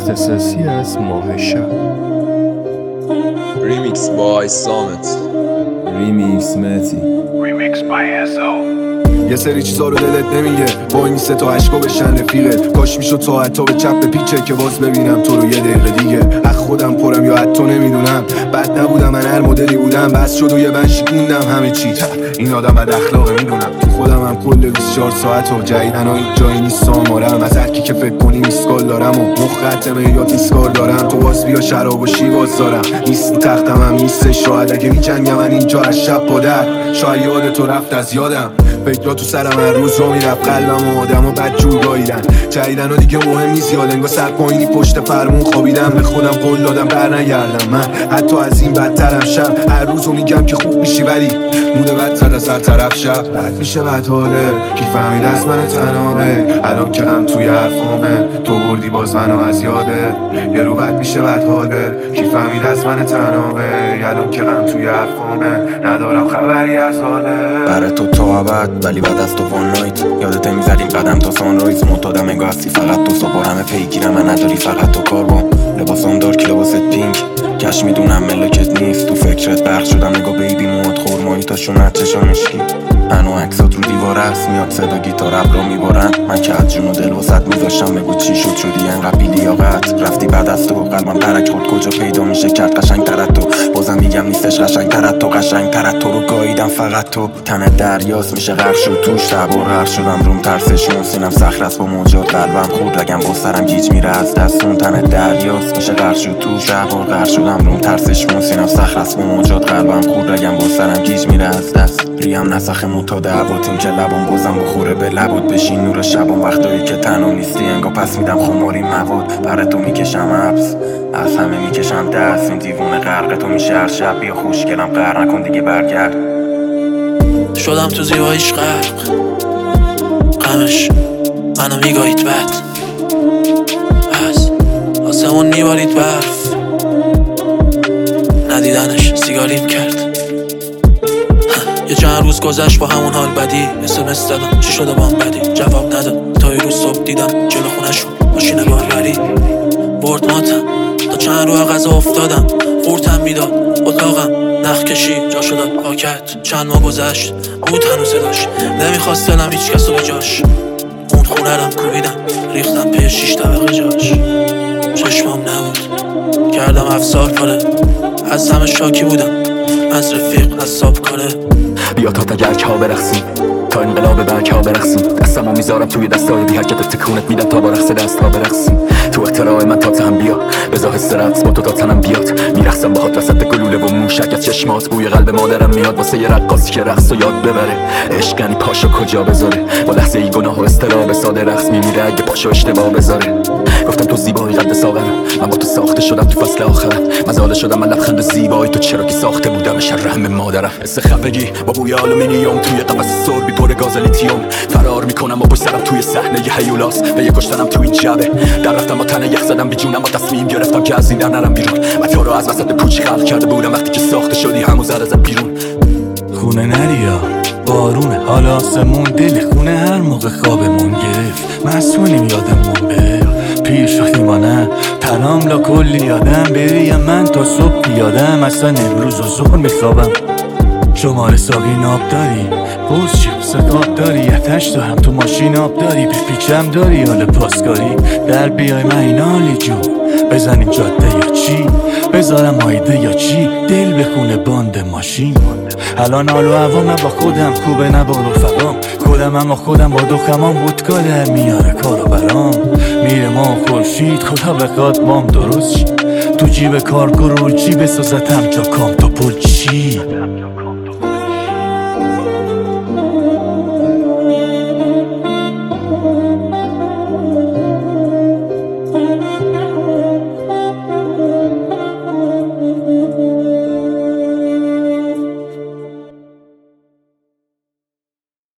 اختصاصی از ماه شب. ریمیکس بای سامت، ریمیکس متی، ریمیکس بای ازو. یه سری چیزا رو دلت نمیگه، وای میسته تا عشقا بشن رفیقت. کاش میشد تا حتی به چپ پیچه که باز ببینم تو رو یه دقیقه دیگه. از خودم پرم یا حتی نمیدونم، بد نبودم من هر مدلی بودم، بس شد و یه بند شکوندم همه چی. این آدم بد اخلاقه میدونم، تو خودم هم کل 24 ساعت و جدیدن ها هیچ جایی نیست آمارم. از هر کی که فکر کنی میسکال دارم و مخ خطمه یا دیسکار دارم. تو باز بیا شراب و شیواز دارم، نیست تختم هم نیستش. شاید اگه میجنگم من اینجا از شب با در، شاید یاد تو رفت از یادم. فکرها تو سرم هر روز رو میرفت، قلبم و آدم و بد جور گاییدن. جدیدن ها دیگه مهم نیست، یاد انگار سر پایینی پشت فرمون خوابیدم. به خودم قول دادم بر نگردم، من حتی از این بدترم. شب هر روز رو میگم که خوب میشی ولی موده بد زد از هر طرف. شب بد میشه بد حاله، کی فهمید از من تنامه. الان که هم توی حرفامه، تو بردی باز منو از یاده. یه رو بد میشه بد حاله، کی فهمید از من تنامه. الان که هم توی حرفامه، ندارم خبری از حاله. برای تو ابد ولی بعد از تو وان نایت یادت میزدیم قدم تا سانرایز. معتادم انگار هستی فقط تو صبح همه پیگیرم، من نداری فقط تو کاربان. لباسم دار که لباست پینک، کش میدونم ملکت نیست. تو فکرت برق شدم نگاه بیبی موات خورمایی تا شونت چشامشکی. منو عکسات رو دیوار هست، میاد صدا گیتار ابرا میبارن. من که از جون و دل واسط میذاشتم، بگو چی شد شدی انقدر بی لیاقت. رفتی بعد از تو قلبم ترک خورد، کجا پیدا میشه کرد قشنگ ترت تو. بازم میگم نیستش قشنگ ترت تو، قشنگ ترت تو رو گاییدم فقط تو. تنت دریاست میشه غرق شد توش، شب و غرق شدم روم ترسشون. سینم صخره است با موجات، قلبم خورد رگم با سرم گیج میره از دستون. تنت دریاست میشه غرق شد توش، شب و غرق شدم روم ترسشون. سینم صخره است با موجات، قلبم خورد رگم با سرم گیج میره از دست. ریم نسخ معتاد عباتیم که لبم بازم بخوره به لبات. بشین نور شبم وقتایی که تنها نیستی، انگار پس میدم خماری مواد. برای تو میکشم حبس، از همه میکشم دست. این دیوونه غرق تو میشه هر شب. بیا خوشگلم قهر نکن دیگه برگرد. شدم تو زیباییش غرق، غمش منو میگاهید بد. از آسمون میبارید برف، ندیدنش سیگاریم کرد. یه چند روز گذشت با همون حال بدی. SMS دادم چی شده بام بدی، جواب نداد. تا یه روز صبح دیدم جلو خونشون ماشین باربری. برد ماتم تا چند رو غذا افتادم. خورتم میداد اتاقم، نخ کشی جا شداد پاکت. چند ماه گذشت بود هنوز صداش، نمیخواست دلم هیچ کسو به جاش. اون خونه رم کوبیدم، ریختم پی 6 طبقه جاش. چشمام نبود کردم افسار پاره، از همه شاکی بودم، از رفیق از صاحب کاره. بیا تا تگرک ها برقصیم، تا انقلاب برک ها برقصیم. دستمو میذارم توی دستای بی حرکت، تکونت میدم تا با رقص دست ها برقصیم. تو اختراع من تا تهم بیا، بزا حس رقص با تو تا تنم بیاد. میرقصم باهات وسط گلوله و موشک از چشمات. بوی قلب مادرم میاد واسه یه رقاصی که رقص و یاد ببره. عشق یعنی پاشو کجا بذاره، با لحظه ای گناه و استراب ساده رقص میمیره اگه پاشو اشتباه بذاره. گفتم تو زیبایی قد ساغرم، من با تو ساخته شدم تو فصل آخرم. مزاله شدم من لبخند زیبایی تو، چرا که ساخته بودم شرم مادرم. حس خفگی با بوی آلومینیوم توی قفس سربی پر گاز لیتیوم. فرار میکنم با پشت سرم توی صحنه ی هیولاس، به یه کشتنم تو این جبه. در رفتم با تنه یخ زدم بی جونم، با تصمیم گرفتم که از این در نرم بیرون. و تو رو از وسط کوچی خلق کرده بودم وقتی که ساخته شدی همو زد ازت بیرون. خونه نریا بارونه، حالا آسمون دل خونه هر موقع خوابمون گرفت. مسئولیم یادمون بره، پیر شدیم و نه تنام لا کلی یادم. بریم من تا صبح پیادم، اصلا امروز و ظهر میخوابم. شماره ساقی ناب داری، پوز چیب سقاب داری، اتش دارم تو ماشین آب داری. بپیچم داری حال پاسکاری، در بیای من این حالی جو. بزنیم جاده یا چی، بذارم آیده یا چی. دل بخونه باند ماشین. الان حال و هوام با خودم خوبه نه با رفقام. خودم اما خودم با دخمام بود در میاره کارو برام. میره ما خورشید خدا بخواد بام درست شی. تو جیب کارگرو جیب سازتم جا کام تا پل چی.